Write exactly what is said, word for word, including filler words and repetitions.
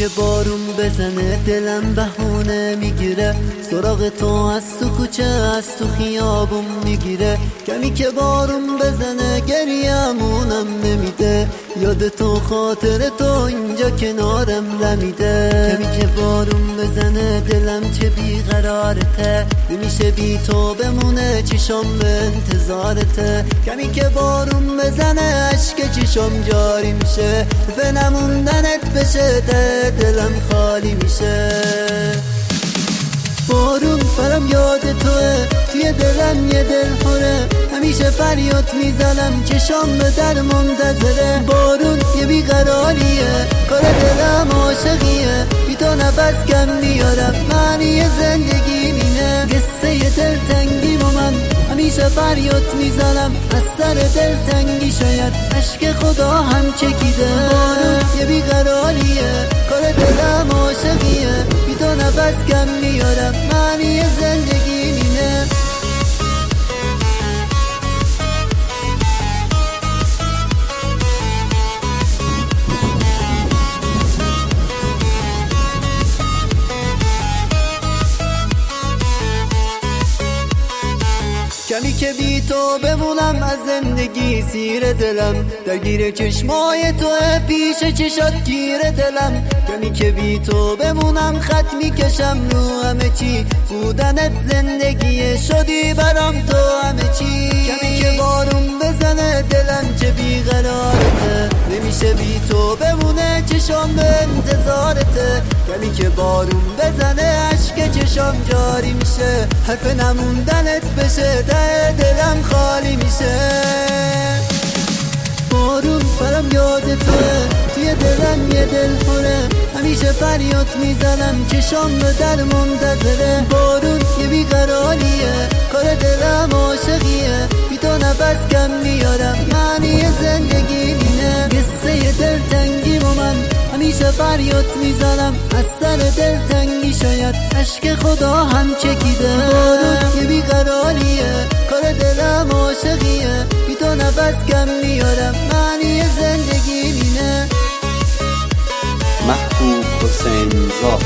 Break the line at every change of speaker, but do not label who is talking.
که بارون بزنه دلم بهونه میگیره، سراغ تو از تو کوچه از تو خیابون میگیره. کمی که بارون بزنه گریه‌مونم نمیده، یاد تو خاطر تو اینجا کنارم رمیده. کمی که بارون بزنه دلم چه بیقرارته، نمیشه بی تو بمونه چشم به انتظارته. کمی که بارون بزنه عشق چشم جاری میشه، به نموندنت بشه ته دلم خالی میشه. بارون برام یاد توه، توی دلم یه دل خوره، همیشه فریاد میزنم چشام به در منتظره. بارون یه بیقراریه، کار دلم عاشقیه، بی تو نفس کم میارم، معنی زندگی مینه. قصه یه دلتنگی و من همیشه فریاد میزنم، از سر دلتنگی شاید عشق خدا هم چکیده. بارون یه بیقراریه، کار دلم عاشقیه، بی تو نفس کم میارم، معنی زندگی مینه. کمی که بی تو بمونم از زندگی سیر دلم، درگیر چشمای توه پیش چشات گیر دلم. کمی که بی تو بمونم خط میکشم رو همه چی، بودنت زندگی شدی برام تو همه چی. کمی که بارون بزنه دلم چه بیقرارته، نمیشه بی تو بمونه چشام به انتظارته. کمی که بارون بزنه عشق چشام جاری میشه، حرف نموندنت بشه ته دلم خالی میشه. بارون برام یاد توه، توی دلم یه دل خوره، همیشه فریاد میزنم چشام به در منتظره. بارون یه بیقراریه، کار دلم عاشقیه، بی تو نفس کم میارم، معنی زندگی مینه. قصه یه دلتنگی و من همیشه فریاد میزنم، از سر دلتنگی شاید عشق خدا هم چکیده. بارون یه بیقراریه، کار دلم عاشقیه، بی تو نفس کم میارم، معنی زندگی مینه.
محبوب حسین زاد.